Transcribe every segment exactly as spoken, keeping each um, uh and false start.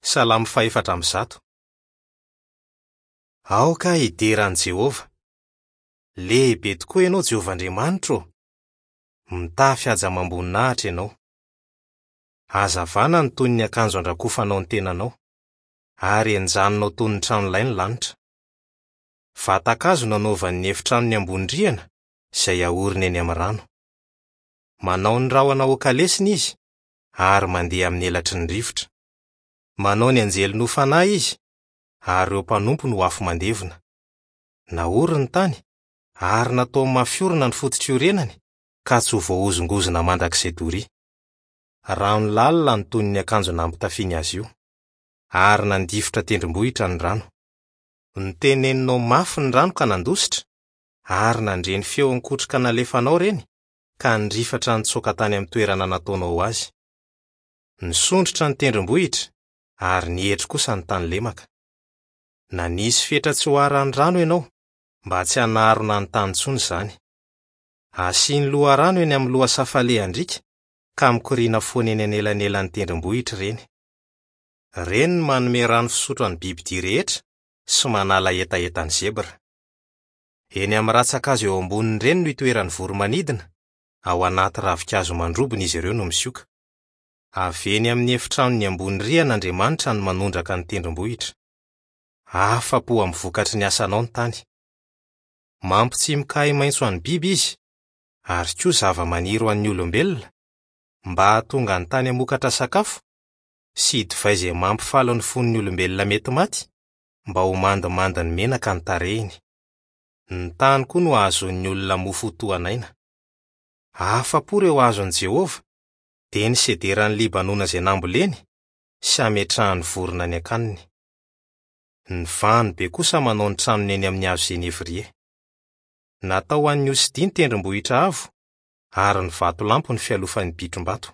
Salamo faefatra amby zato. Aoka hideran'i Jehova. Lehibe tokoa ianao Jehova Andriamanitra. Mitafy aja-mamboninahitra ianao. Hazavana ny toy ny akanjo andrakofanao ny tenanao, ary enjanonao toy ny tranolay ny lanitra. Vatakazo nanaovan'ny efitrano ny ambony rihana, izay ahoriny eny amin'ny rano. Manao ny rahona okalesiny izy, ary mandeha amin'ny elatry ny rivotra. Manao ny anjely nofanahy izy, ary ireo mpanompo no afo mandevona. Nahory ny tany, ary natao mafiorina ny foto-tsiorenany, ka tsy ho voahozongozona mandrakizay dory. Rano lalina ny toy ny akanjo nampitafiany azy io, ary nandifotra tendrombohitra ny rano. Niteneninao mafy ny rano ka nandositra, ary nandreny feo nikotroka nalefanao reny, ka nirifatra nitsoaka tany amin'ny toerana nataonao azy. Nisondrotra ny tendrombohitra, ary nihetry kosa ny tany lemaka. Nanisy fetra tsy ho aran'ny rano ianao, mba tsy hanarona ny tany intsony izany. Asiany loharano eny amin'ny loha safalehandrika, ka mikoriana foana eny anelanelan'ny tendrombohitra reny. Reny ny manome rano fisotro an'ny bibidia rehetra, sy manala etaetan'ny zebra. Eny amin'ny ratsakazo eo amboniny reny no itoeran'ny voromanidina, ao anaty ravinkazo mandrobona izy ireo no misioka. Avy eny amin'ny efitranony ambony rihan'Andriamanitra no manondraka ny tendrombohitra. Afa-po amin'ny vokatry ny asanao ny tany. Mampitsimoka maitso an'ny biby izy, ary koa zava-maniry ho an'ny olombelona, mba hahatonga ny tany hamokatra sakafo, sy divay izay mampifalo ny fon'ny olombelona mety maty, mba ho mandomando ny menaka ny tarehiny. Ny tany koa no ahazon'ny olona mofo toanaina. Afa-po ireo ahazon'i Jehova, dia ny sederan'ny Libanona izay namboleny, sy hametrahany vorona ny akaniny. Ny vano be kosa manao ny tranony eny amin'ny hazo Zenevrie. Natao an'ny osidia ny tendrombohitra avo, ary ny vatolampy ny fialofan'ny bitrom-bato.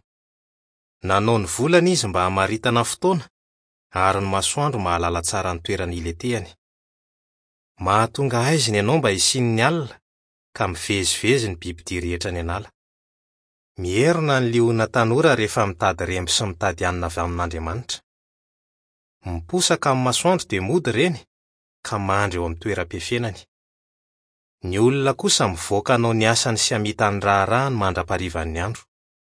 Nanao ny volana izy mba hamaritana fotoana, ary ny masoandro mahalala tsara ny toerana iletehany. Mahatonga aiziny ianao mba hisiany ny alina, ka mivezivezy ny bibidia rehetra ny anala. Mierina ny liona tanora rehefa mitady remby sy mitady anina avy amin'Andriamanitra. Miposaka amin'ny masoandro dia mody reny, ka mandry eo amin'ny toeram-piafenany. Ny olona kosa mivoaka anao ny asany sy hamitany raharahany mandra-parivan'ny andro.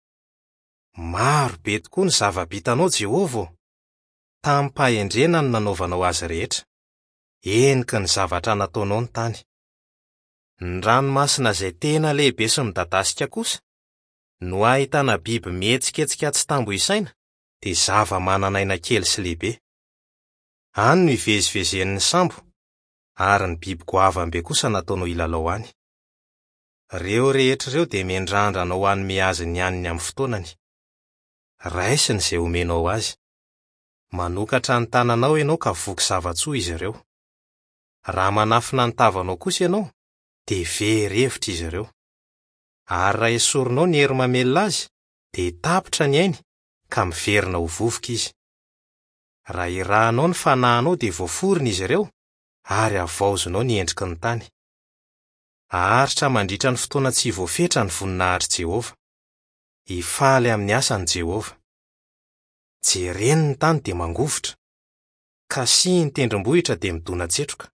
Maro be tokoa ny zava-bitanao Jehova, tampahendrena no nanaovanao azy rehetra. Eniky ny zavatra nataonao ny tany. Ny ranomasina izay tena lehibe sy midadasika kosa, no ahitana biby mihetsiketsika tsy tambo isaina, dia zava-mananaina kely sy lehibe. Any no ivezivezen'ny sambo, ary ny biby goavambe kosa nataonao ilalao any. Reo rehetra ireo dia mendrandra ho hanome azy ny haniny amin'ny fotoanany. Raisiny izay omenao azy. Manokatra ny tananao ianao ka voky zava-tsoa izy ireo. Raha manafina ny tavanao kosa ianao, dia very-hevitra izy ireo. Ary raha esorinao ny hery mamelona azy, dia tapitra ny ainy, ka miverina ho vovoka izy. Raha irahanao ny fanahinao dia voaforina izy ireo, ary avaozonao ny endriky ny tany. Aharitra mandritra ny fotoana tsy voafetra ny voninahitry Jehova. Hifaly amin'ny asan'i Jehova. Jereny ny tany dia mangovotra, ka sy ny tendrombohitra dia midona tsetroka.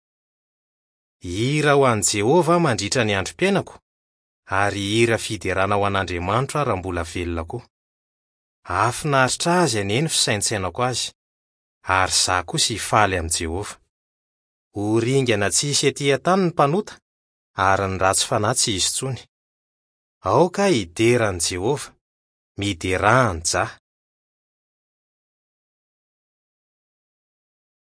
Hira ho an'i Jehova mandritra ny androm-piainako, ary hira fiderana ho an'Andriamanitra raha mbola velona koa. Afinaritra azy aneny fisaintsainako azy, ary za kosa hifaly amin'i Jehova. Ho ringana tsy hisy etỳ tany ny mpanota, ary ny ratsy fanahy tsy hisy intsony. Aoka hideran'i Jehova, miderahany jah.